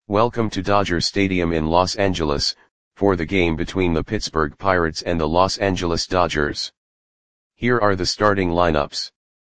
Welcome to Dodger Stadium in Los Angeles, for the game between the Pittsburgh Pirates and the Los Angeles Dodgers. Here are the starting lineups.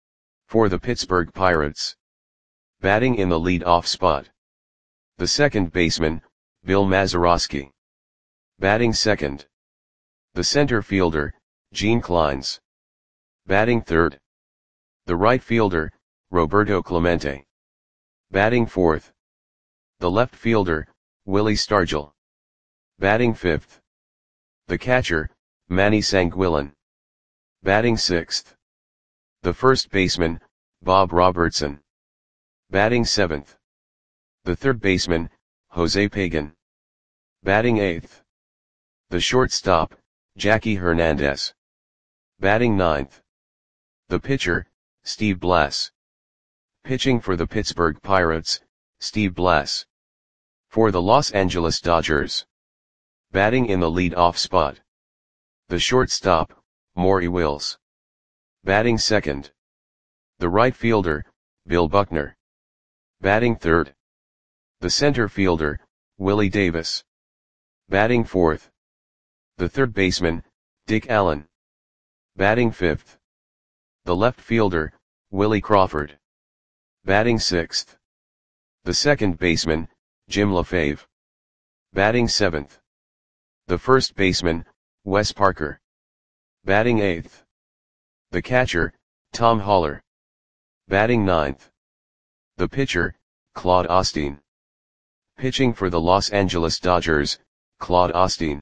For the Pittsburgh Pirates. Batting in the lead-off spot. The second baseman, Bill Mazeroski. Batting second. The center fielder, Gene Clines. Batting third. The right fielder, Roberto Clemente. Batting fourth. The left fielder, Willie Stargell. Batting fifth. The catcher, Manny Sanguillen. Batting sixth. The first baseman, Bob Robertson. Batting seventh. The third baseman, Jose Pagan. Batting eighth. The shortstop, Jackie Hernandez. Batting ninth. The pitcher, Steve Blass. Pitching for the Pittsburgh Pirates, Steve Blass. For the Los Angeles Dodgers. Batting in the lead-off spot. The shortstop, Maury Wills. Batting second. The right fielder, Bill Buckner. Batting third. The center fielder, Willie Davis. Batting fourth. The third baseman, Dick Allen. Batting fifth. The left fielder, Willie Crawford. Batting sixth. The second baseman, Jim LaFave. Batting seventh. The first baseman, Wes Parker. Batting eighth. The catcher, Tom Haller. Batting ninth. The pitcher, Claude Osteen. Pitching for the Los Angeles Dodgers, Claude Osteen.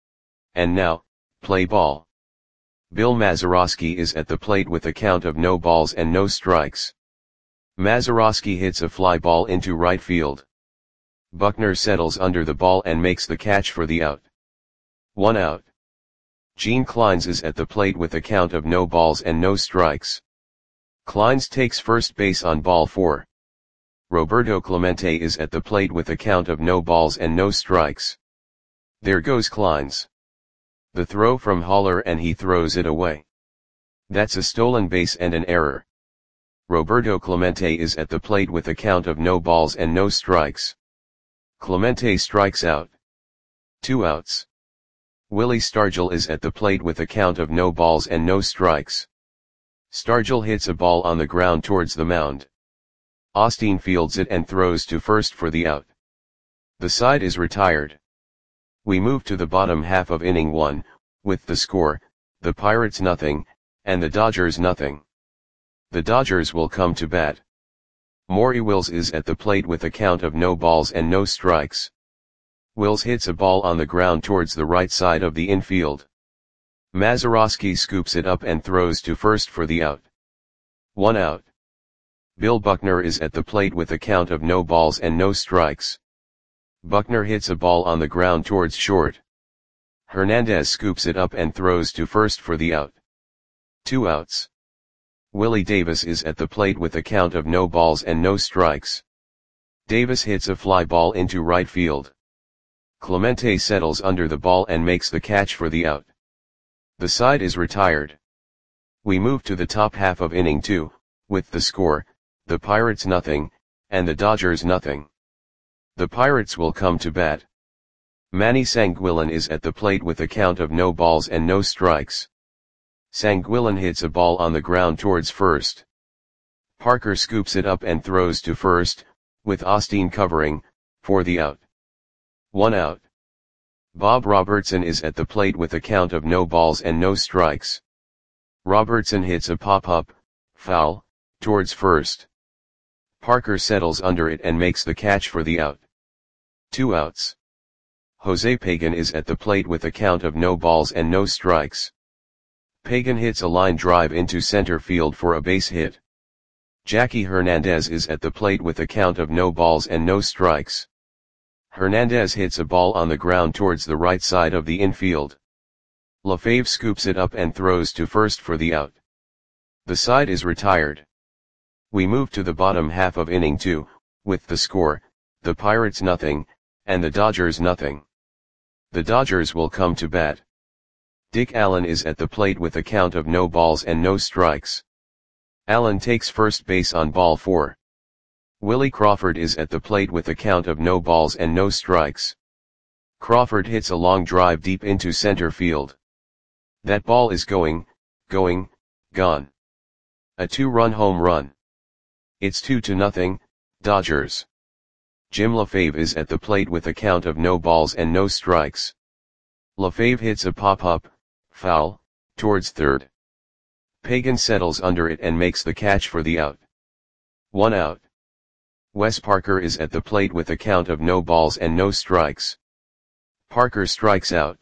And now, play ball. Bill Mazeroski is at the plate with a count of no balls and no strikes. Mazeroski hits a fly ball into right field. Buckner settles under the ball and makes the catch for the out. 1 out. Gene Clines is at the plate with a count of no balls and no strikes. Clines takes first base on ball 4. Roberto Clemente is at the plate with a count of no balls and no strikes. There goes Clines. The throw from Haller and he throws it away. That's a stolen base and an error. Roberto Clemente is at the plate with a count of no balls and no strikes. Clemente strikes out. 2 outs. Willie Stargell is at the plate with a count of no balls and no strikes. Stargell hits a ball on the ground towards the mound. Osteen fields it and throws to first for the out. The side is retired. We move to the bottom half of inning 1, with the score, the Pirates nothing, and the Dodgers nothing. The Dodgers will come to bat. Maury Wills is at the plate with a count of no balls and no strikes. Wills hits a ball on the ground towards the right side of the infield. Mazeroski scoops it up and throws to first for the out. 1 out. Bill Buckner is at the plate with a count of no balls and no strikes. Buckner hits a ball on the ground towards short. Hernandez scoops it up and throws to first for the out. 2 outs. Willie Davis is at the plate with a count of no balls and no strikes. Davis hits a fly ball into right field. Clemente settles under the ball and makes the catch for the out. The side is retired. We move to the top half of inning 2, with the score, the Pirates nothing, and the Dodgers nothing. The Pirates will come to bat. Manny Sanguillen is at the plate with a count of no balls and no strikes. Sanguillen hits a ball on the ground towards first. Parker scoops it up and throws to first, with Osteen covering, for the out. 1 out. Bob Robertson is at the plate with a count of no balls and no strikes. Robertson hits a pop-up, foul, towards first. Parker settles under it and makes the catch for the out. 2 outs. Jose Pagan is at the plate with a count of no balls and no strikes. Pagan hits a line drive into center field for a base hit. Jackie Hernandez is at the plate with a count of no balls and no strikes. Hernandez hits a ball on the ground towards the right side of the infield. LaFave scoops it up and throws to first for the out. The side is retired. We move to the bottom half of inning 2, with the score, the Pirates nothing, and the Dodgers nothing. The Dodgers will come to bat. Dick Allen is at the plate with a count of no balls and no strikes. Allen takes first base on ball 4. Willie Crawford is at the plate with a count of no balls and no strikes. Crawford hits a long drive deep into center field. That ball is gone. A 2-run home run. It's 2-0, Dodgers. Jim LaFave is at the plate with a count of no balls and no strikes. LaFave hits a pop-up, foul, towards third. Pagan settles under it and makes the catch for the out. 1 out. Wes Parker is at the plate with a count of no balls and no strikes. Parker strikes out.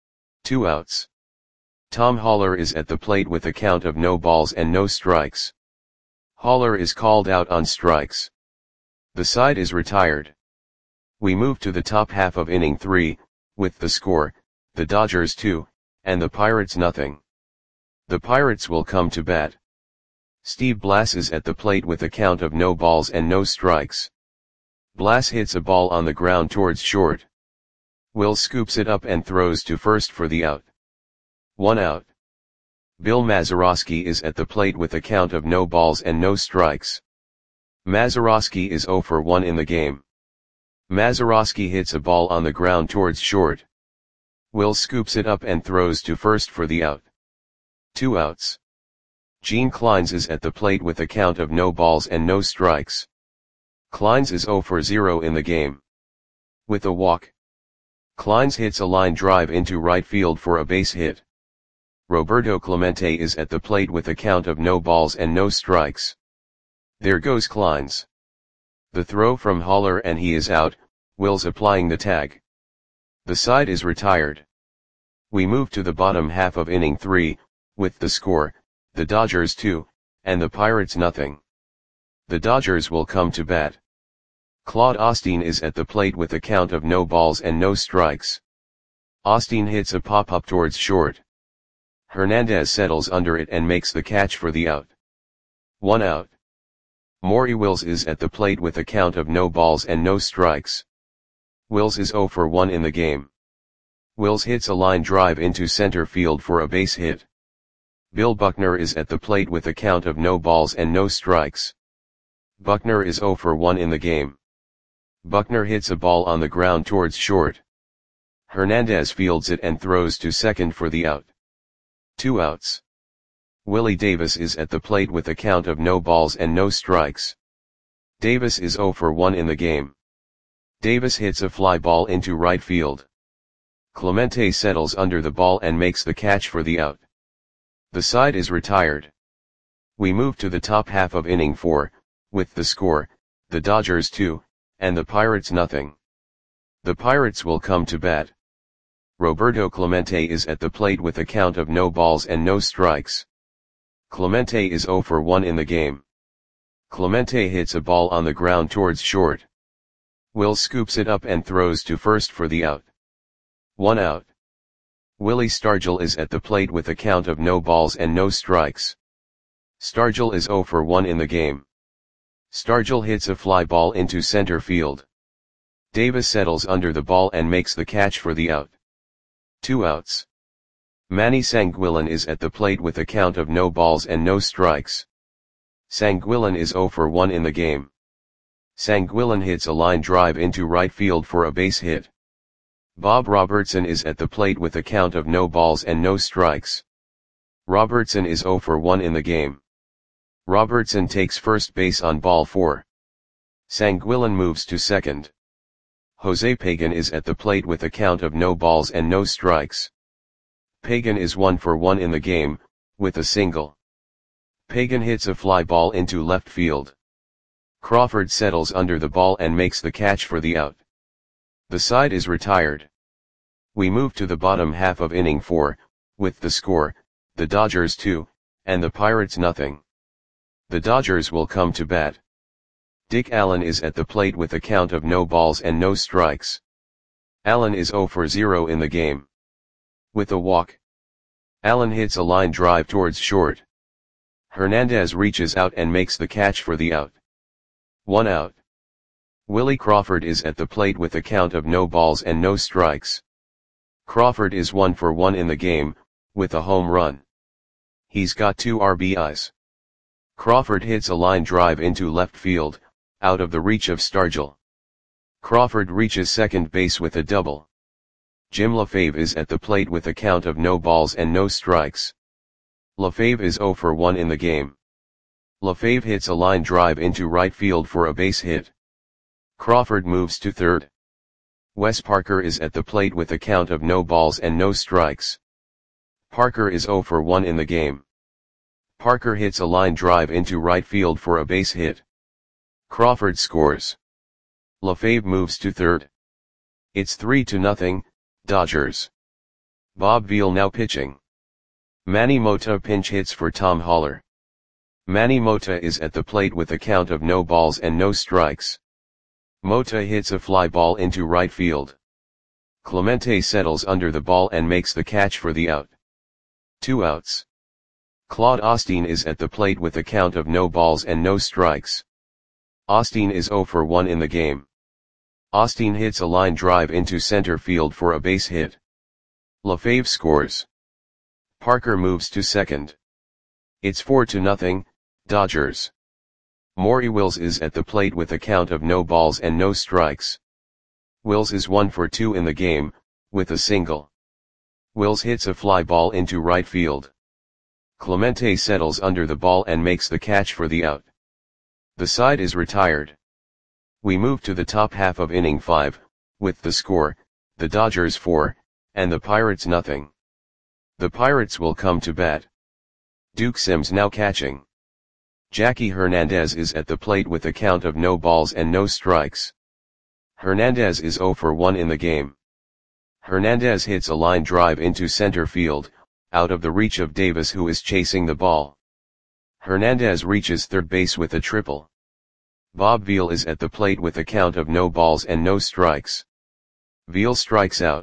2 outs. Tom Haller is at the plate with a count of no balls and no strikes. Haller is called out on strikes. The side is retired. We move to the top half of inning 3, with the score, the Dodgers 2, and the Pirates nothing. The Pirates will come to bat. Steve Blass is at the plate with a count of no balls and no strikes. Blass hits a ball on the ground towards short. Will scoops it up and throws to first for the out. 1 out. Bill Mazeroski is at the plate with a count of no balls and no strikes. Mazeroski is 0 for 1 in the game. Mazeroski hits a ball on the ground towards short. Will scoops it up and throws to first for the out. 2 outs. Gene Clines is at the plate with a count of no balls and no strikes. Clines is 0 for 0 in the game. With a walk, Clines hits a line drive into right field for a base hit. Roberto Clemente is at the plate with a count of no balls and no strikes. There goes Clines. The throw from Haller and he is out, Will's applying the tag. The side is retired. We move to the bottom half of inning 3, with the score, the Dodgers 2, and the Pirates nothing. The Dodgers will come to bat. Claude Osteen is at the plate with a count of no balls and no strikes. Osteen hits a pop-up towards short. Hernandez settles under it and makes the catch for the out. 1 out. Maury Wills is at the plate with a count of no balls and no strikes. Wills is 0 for 1 in the game. Wills hits a line drive into center field for a base hit. Bill Buckner is at the plate with a count of no balls and no strikes. Buckner is 0 for 1 in the game. Buckner hits a ball on the ground towards short. Hernandez fields it and throws to second for the out. 2 outs. Willie Davis is at the plate with a count of no balls and no strikes. Davis is 0 for 1 in the game. Davis hits a fly ball into right field. Clemente settles under the ball and makes the catch for the out. The side is retired. We move to the top half of inning 4, with the score, the Dodgers 2, and the Pirates nothing. The Pirates will come to bat. Roberto Clemente is at the plate with a count of no balls and no strikes. Clemente is 0 for 1 in the game. Clemente hits a ball on the ground towards short. Will scoops it up and throws to first for the out. 1 out. Willie Stargell is at the plate with a count of no balls and no strikes. Stargell is 0 for 1 in the game. Stargell hits a fly ball into center field. Davis settles under the ball and makes the catch for the out. 2 outs. Manny Sanguillen is at the plate with a count of no balls and no strikes. Sanguillen is 0 for 1 in the game. Sanguillen hits a line drive into right field for a base hit. Bob Robertson is at the plate with a count of no balls and no strikes. Robertson is 0 for 1 in the game. Robertson takes first base on ball 4. Sanguillen moves to second. Jose Pagan is at the plate with a count of no balls and no strikes. Pagan is 1 for 1 in the game, with a single. Pagan hits a fly ball into left field. Crawford settles under the ball and makes the catch for the out. The side is retired. We move to the bottom half of inning 4, with the score, the Dodgers 2, and the Pirates nothing. The Dodgers will come to bat. Dick Allen is at the plate with a count of no balls and no strikes. Allen is 0 for 0 in the game. With a walk, Allen hits a line drive towards short. Hernandez reaches out and makes the catch for the out. 1 out. Willie Crawford is at the plate with a count of no balls and no strikes. Crawford is 1 for 1 in the game, with a home run. He's got 2 RBIs. Crawford hits a line drive into left field, out of the reach of Stargell. Crawford reaches second base with a double. Jim LaFave is at the plate with a count of no balls and no strikes. LaFave is 0 for 1 in the game. LaFave hits a line drive into right field for a base hit. Crawford moves to third. Wes Parker is at the plate with a count of no balls and no strikes. Parker is 0 for 1 in the game. Parker hits a line drive into right field for a base hit. Crawford scores. LaFave moves to third. It's 3-0, Dodgers. Bob Veal now pitching. Manny Mota pinch hits for Tom Haller. Manny Mota is at the plate with a count of no balls and no strikes. Mota hits a fly ball into right field. Clemente settles under the ball and makes the catch for the out. 2 outs. Claude Osteen is at the plate with a count of no balls and no strikes. Osteen is 0 for 1 in the game. Osteen hits a line drive into center field for a base hit. LaFave scores. Parker moves to second. It's 4-0, Dodgers. Maury Wills is at the plate with a count of no balls and no strikes. Wills is 1 for 2 in the game, with a single. Wills hits a fly ball into right field. Clemente settles under the ball and makes the catch for the out. The side is retired. We move to the top half of inning 5, with the score, the Dodgers 4, and the Pirates nothing. The Pirates will come to bat. Duke Sims now catching. Jackie Hernandez is at the plate with a count of no balls and no strikes. Hernandez is 0 for 1 in the game. Hernandez hits a line drive into center field, out of the reach of Davis who is chasing the ball. Hernandez reaches third base with a triple. Bob Veal is at the plate with a count of no balls and no strikes. Veal strikes out.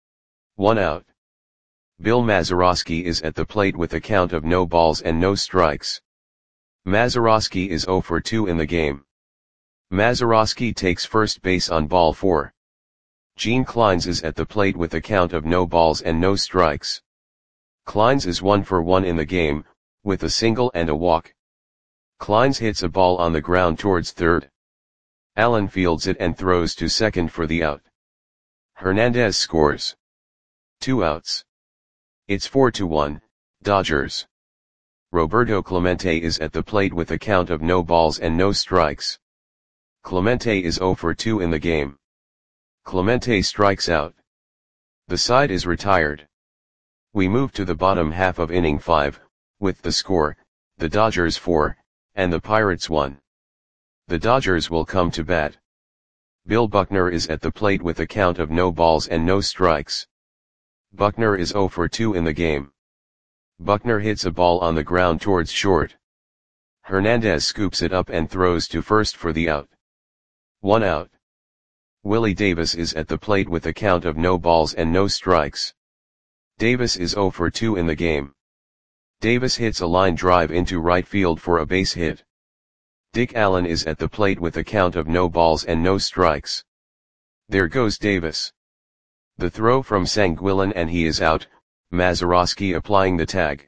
1 out. Bill Mazeroski is at the plate with a count of no balls and no strikes. Mazeroski is 0 for 2 in the game. Mazeroski takes first base on ball 4. Gene Kleins is at the plate with a count of no balls and no strikes. Kleins is 1 for 1 in the game, with a single and a walk. Kleins hits a ball on the ground towards third. Allen fields it and throws to second for the out. Hernandez scores. 2 outs. It's 4-1, Dodgers. Roberto Clemente is at the plate with a count of no balls and no strikes. Clemente is 0 for 2 in the game. Clemente strikes out. The side is retired. We move to the bottom half of inning 5, with the score, the Dodgers 4, and the Pirates 1. The Dodgers will come to bat. Bill Buckner is at the plate with a count of no balls and no strikes. Buckner is 0 for 2 in the game. Buckner hits a ball on the ground towards short. Hernandez scoops it up and throws to first for the out. 1 out. Willie Davis is at the plate with a count of no balls and no strikes. Davis is 0 for 2 in the game. Davis hits a line drive into right field for a base hit. Dick Allen is at the plate with a count of no balls and no strikes. There goes Davis. The throw from Sanguillen and he is out, Mazeroski applying the tag.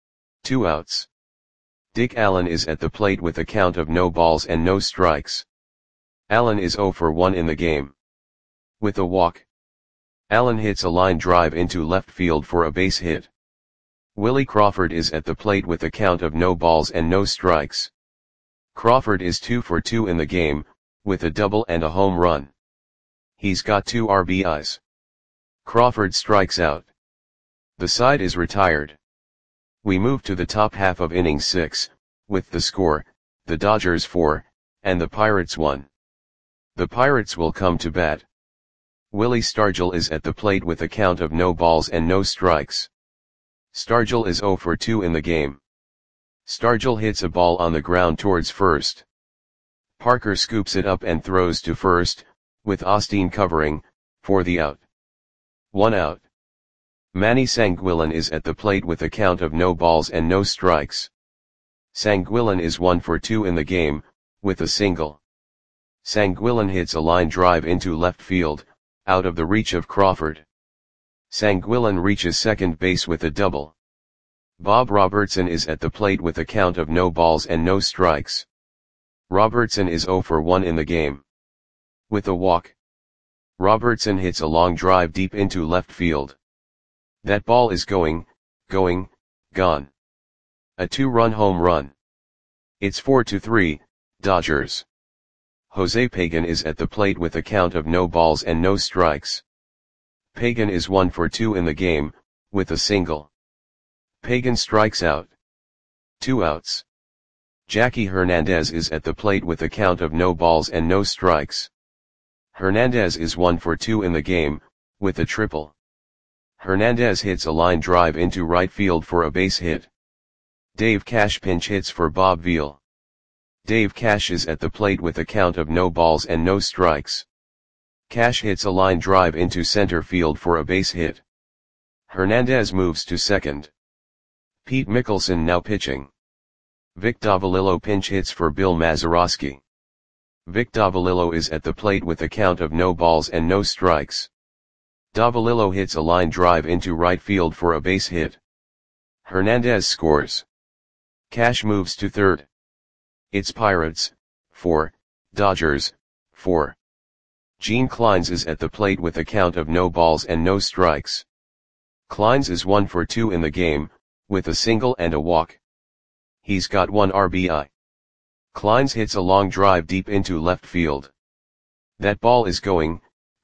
2 outs. Dick Allen is at the plate with a count of no balls and no strikes. Allen is 0 for 1 in the game. With a walk. Allen hits a line drive into left field for a base hit. Willie Crawford is at the plate with a count of no balls and no strikes. Crawford is 2 for 2 in the game, with a double and a home run. He's got 2 RBIs. Crawford strikes out. The side is retired. We move to the top half of inning 6, with the score, the Dodgers 4, and the Pirates 1. The Pirates will come to bat. Willie Stargell is at the plate with a count of no balls and no strikes. Stargell is 0 for 2 in the game. Stargell hits a ball on the ground towards first. Parker scoops it up and throws to first, with Osteen covering, for the out. 1 out. Manny Sanguillen is at the plate with a count of no balls and no strikes. Sanguillen is 1 for 2 in the game, with a single. Sanguillen hits a line drive into left field, out of the reach of Crawford. Sanguillen reaches second base with a double. Bob Robertson is at the plate with a count of no balls and no strikes. Robertson is 0 for 1 in the game. With a walk, Robertson hits a long drive deep into left field. That ball is going, gone. A 2-run home run. It's 4-3, Dodgers. Jose Pagan is at the plate with a count of no balls and no strikes. Pagan is 1 for 2 in the game, with a single. Pagan strikes out. 2 outs. Jackie Hernandez is at the plate with a count of no balls and no strikes. Hernandez is 1 for 2 in the game, with a triple. Hernandez hits a line drive into right field for a base hit. Dave Cash pinch hits for Bob Veal. Dave Cash is at the plate with a count of no balls and no strikes. Cash hits a line drive into center field for a base hit. Hernandez moves to second. Pete Mickelson now pitching. Vic Davalillo pinch hits for Bill Mazeroski. Vic Davalillo is at the plate with a count of no balls and no strikes. Davalillo hits a line drive into right field for a base hit. Hernandez scores. Cash moves to third. It's Pirates, 4, Dodgers, 4. Gene Clines is at the plate with a count of no balls and no strikes. Clines is 1 for 2 in the game, with a single and a walk. He's got 1 RBI. Clines hits a long drive deep into left field. That ball is going,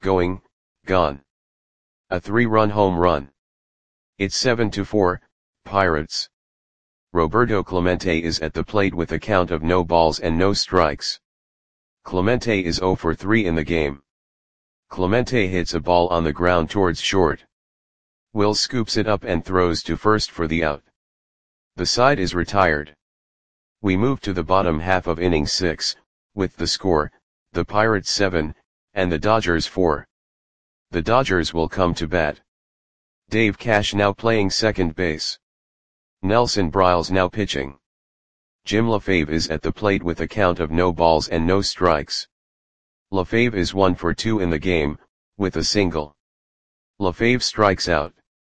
gone. A 3-run home run. It's 7-4, Pirates. Roberto Clemente is at the plate with a count of no balls and no strikes. Clemente is 0 for 3 in the game. Clemente hits a ball on the ground towards short. Will scoops it up and throws to first for the out. The side is retired. We move to the bottom half of inning 6, with the score, the Pirates 7, and the Dodgers 4. The Dodgers will come to bat. Dave Cash now playing second base. Nelson Briles now pitching. Jim LaFave is at the plate with a count of no balls and no strikes. LaFave is 1 for 2 in the game, with a single. LaFave strikes out.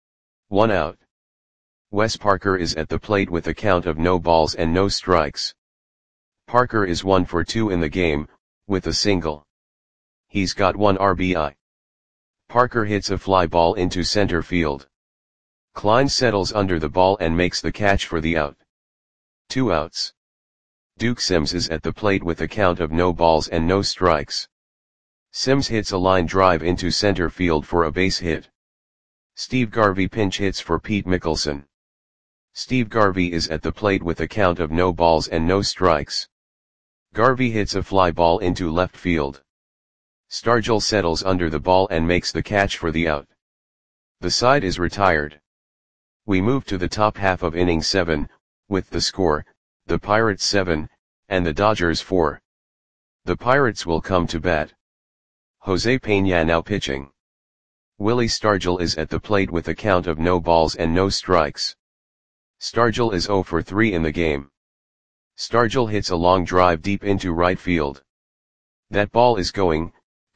1 out. Wes Parker is at the plate with a count of no balls and no strikes. Parker is 1 for 2 in the game, with a single. He's got 1 RBI. Parker hits a fly ball into center field. Clines settles under the ball and makes the catch for the out. 2 outs. Duke Sims is at the plate with a count of no balls and no strikes. Sims hits a line drive into center field for a base hit. Steve Garvey pinch hits for Pete Mickelson. Steve Garvey is at the plate with a count of no balls and no strikes. Garvey hits a fly ball into left field. Stargell settles under the ball and makes the catch for the out. The side is retired. We move to the top half of inning 7, with the score, the Pirates 7, and the Dodgers 4. The Pirates will come to bat. Jose Peña now pitching. Willie Stargell is at the plate with a count of no balls and no strikes. Stargell is 0 for 3 in the game. Stargell hits a long drive deep into right field. That ball is going,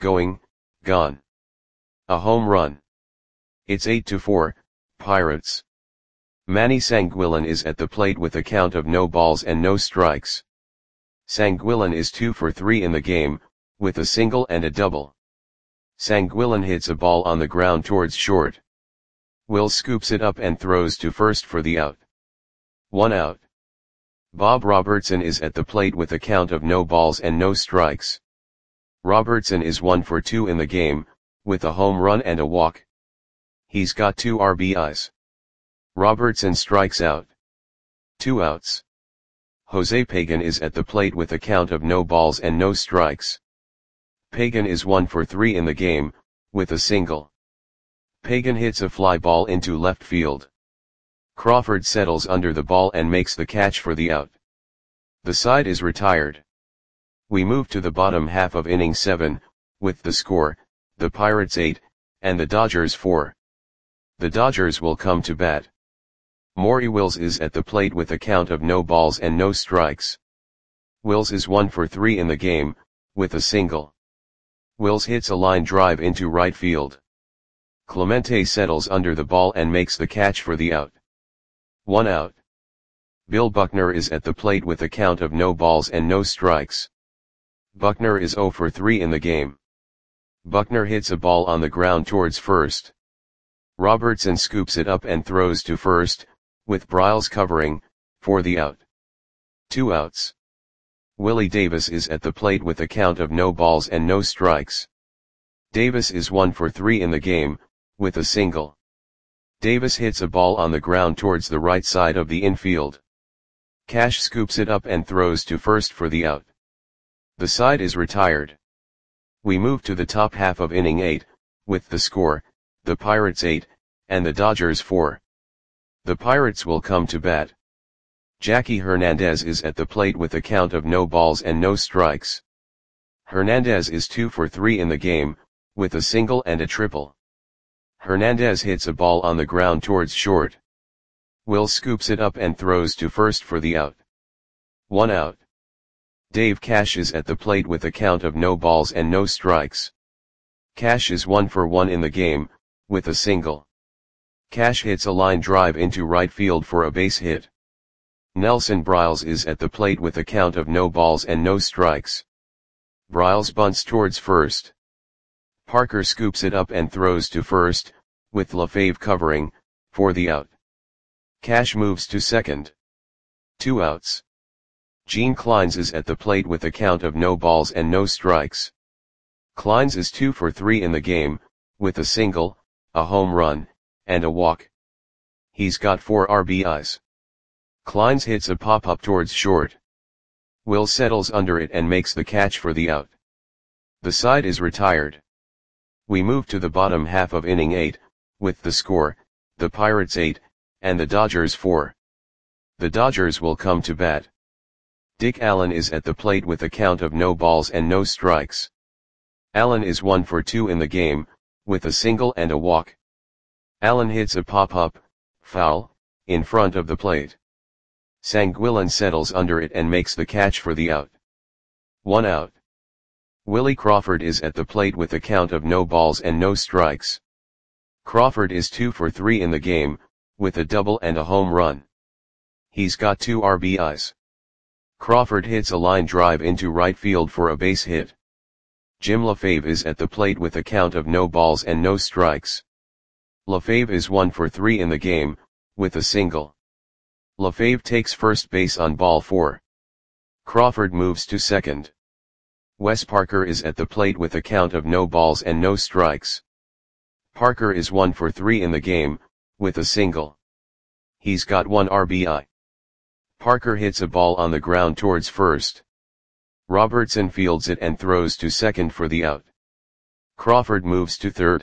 gone. A home run. It's 8-4, Pirates. Manny Sanguillen is at the plate with a count of no balls and no strikes. Sanguillen is 2 for 3 in the game, with a single and a double. Sanguillen hits a ball on the ground towards short. Will scoops it up and throws to first for the out. 1 out. Bob Robertson is at the plate with a count of no balls and no strikes. Robertson is 1 for 2 in the game, with a home run and a walk. He's got 2 RBIs. Robertson strikes out. 2 outs. Jose Pagan is at the plate with a count of no balls and no strikes. Pagan is 1 for 3 in the game, with a single. Pagan hits a fly ball into left field. Crawford settles under the ball and makes the catch for the out. The side is retired. We move to the bottom half of inning 7, with the score, the Pirates 8, and the Dodgers 4. The Dodgers will come to bat. Maury Wills is at the plate with a count of no balls and no strikes. Wills is 1 for 3 in the game, with a single. Wills hits a line drive into right field. Clemente settles under the ball and makes the catch for the out. 1 out. Bill Buckner is at the plate with a count of no balls and no strikes. Buckner is 0 for 3 in the game. Buckner hits a ball on the ground towards first. Robertson scoops it up and throws to first, with Briles covering, for the out. 2 outs. Willie Davis is at the plate with a count of no balls and no strikes. Davis is 1 for 3 in the game, with a single. Davis hits a ball on the ground towards the right side of the infield. Cash scoops it up and throws to first for the out. The side is retired. We move to the top half of inning 8, with the score, the Pirates 8, and the Dodgers 4. The Pirates will come to bat. Jackie Hernandez is at the plate with a count of no balls and no strikes. Hernandez is 2 for 3 in the game, with a single and a triple. Hernandez hits a ball on the ground towards short. Will scoops it up and throws to first for the out. 1 out. Dave Cash is at the plate with a count of no balls and no strikes. Cash is 1 for 1 in the game, with a single. Cash hits a line drive into right field for a base hit. Nelson Briles is at the plate with a count of no balls and no strikes. Briles bunts towards first. Parker scoops it up and throws to first, with LaFave covering, for the out. Cash moves to second. 2 outs. Gene Clines is at the plate with a count of no balls and no strikes. Clines is 2 for 3 in the game, with a single, a home run, and a walk. He's got 4 RBIs. Clines hits a pop-up towards short. Will settles under it and makes the catch for the out. The side is retired. We move to the bottom half of inning 8, with the score, the Pirates 8, and the Dodgers 4. The Dodgers will come to bat. Dick Allen is at the plate with a count of no balls and no strikes. Allen is 1 for 2 in the game, with a single and a walk. Allen hits a pop-up, foul, in front of the plate. Sanguillen settles under it and makes the catch for the out. 1 out. Willie Crawford is at the plate with a count of no balls and no strikes. Crawford is 2 for 3 in the game, with a double and a home run. He's got 2 RBIs. Crawford hits a line drive into right field for a base hit. Jim LaFave is at the plate with a count of no balls and no strikes. LaFave is 1 for 3 in the game, with a single. LaFave takes first base on ball 4. Crawford moves to second. Wes Parker is at the plate with a count of no balls and no strikes. Parker is 1 for 3 in the game, with a single. He's got 1 RBI. Parker hits a ball on the ground towards first. Robertson fields it and throws to second for the out. Crawford moves to third.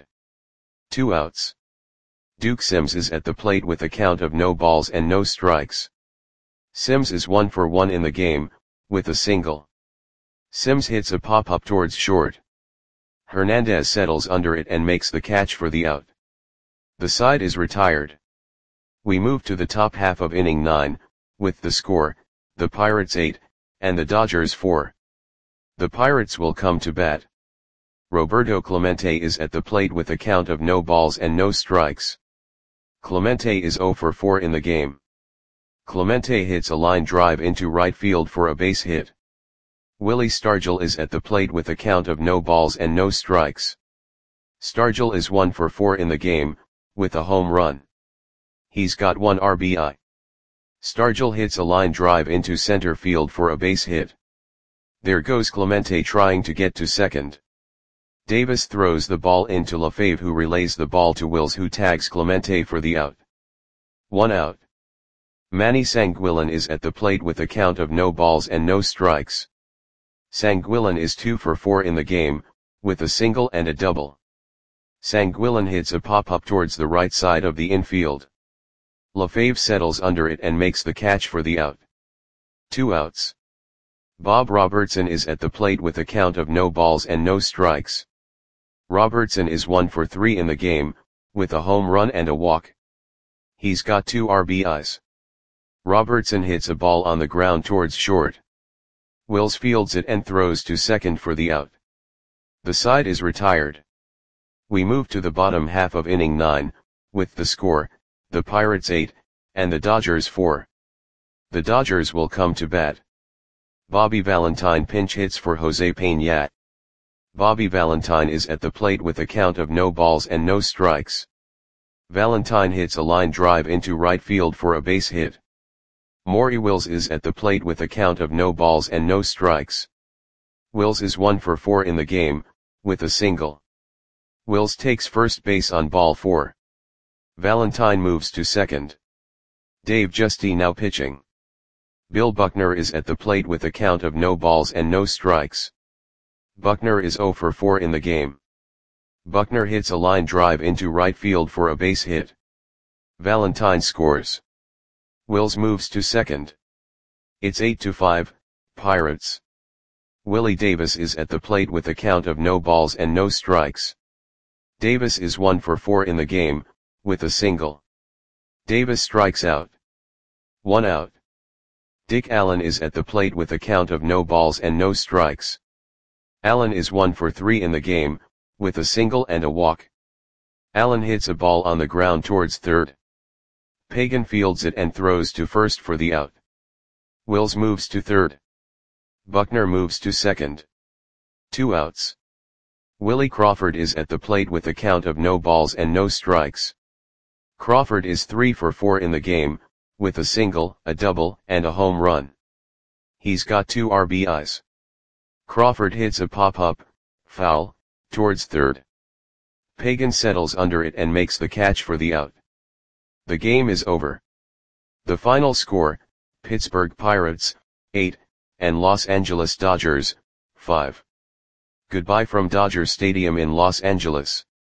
2 outs. Duke Sims is at the plate with a count of no balls and no strikes. Sims is 1 for 1 in the game, with a single. Sims hits a pop-up towards short. Hernandez settles under it and makes the catch for the out. The side is retired. We move to the top half of inning 9, with the score, the Pirates 8, and the Dodgers 4. The Pirates will come to bat. Roberto Clemente is at the plate with a count of no balls and no strikes. Clemente is 0 for 4 in the game. Clemente hits a line drive into right field for a base hit. Willie Stargell is at the plate with a count of no balls and no strikes. Stargell is 1 for 4 in the game, with a home run. He's got 1 RBI. Stargell hits a line drive into center field for a base hit. There goes Clemente trying to get to second. Davis throws the ball into LaFave, who relays the ball to Wills, who tags Clemente for the out. 1 out. Manny Sanguillen is at the plate with a count of no balls and no strikes. Sanguillen is 2 for 4 in the game, with a single and a double. Sanguillen hits a pop-up towards the right side of the infield. LaFave settles under it and makes the catch for the out. 2 outs. Bob Robertson is at the plate with a count of no balls and no strikes. Robertson is 1 for 3 in the game, with a home run and a walk. He's got 2 RBIs. Robertson hits a ball on the ground towards short. Wills fields it and throws to second for the out. The side is retired. We move to the bottom half of inning 9, with the score, the Pirates 8, and the Dodgers 4. The Dodgers will come to bat. Bobby Valentine pinch hits for Jose Peña. Bobby Valentine is at the plate with a count of no balls and no strikes. Valentine hits a line drive into right field for a base hit. Maury Wills is at the plate with a count of no balls and no strikes. Wills is 1 for 4 in the game, with a single. Wills takes first base on ball 4. Valentine moves to second. Dave Giusti now pitching. Bill Buckner is at the plate with a count of no balls and no strikes. Buckner is 0 for 4 in the game. Buckner hits a line drive into right field for a base hit. Valentine scores. Wills moves to second. It's 8-5, Pirates. Willie Davis is at the plate with a count of no balls and no strikes. Davis is 1 for 4 in the game, with a single. Davis strikes out. 1 out. Dick Allen is at the plate with a count of no balls and no strikes. Allen is 1 for 3 in the game, with a single and a walk. Allen hits a ball on the ground towards third. Pagan fields it and throws to first for the out. Wills moves to third. Buckner moves to second. 2 outs. Willie Crawford is at the plate with a count of no balls and no strikes. Crawford is 3 for 4 in the game, with a single, a double, and a home run. He's got 2 RBIs. Crawford hits a pop-up, foul, towards third. Pagan settles under it and makes the catch for the out. The game is over. The final score, Pittsburgh Pirates, 8, and Los Angeles Dodgers, 5. Goodbye from Dodger Stadium in Los Angeles.